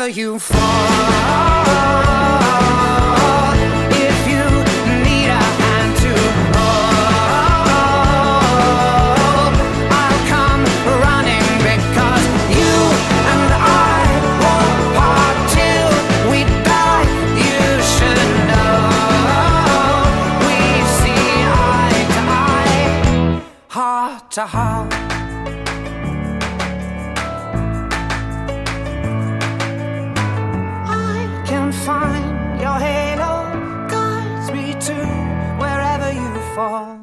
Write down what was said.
wherever you fall. If you need a hand to hold, I'll come running, because you and I won't part till we die. You should know we see eye to eye, heart to heart. Find your halo, guides me to wherever you fall.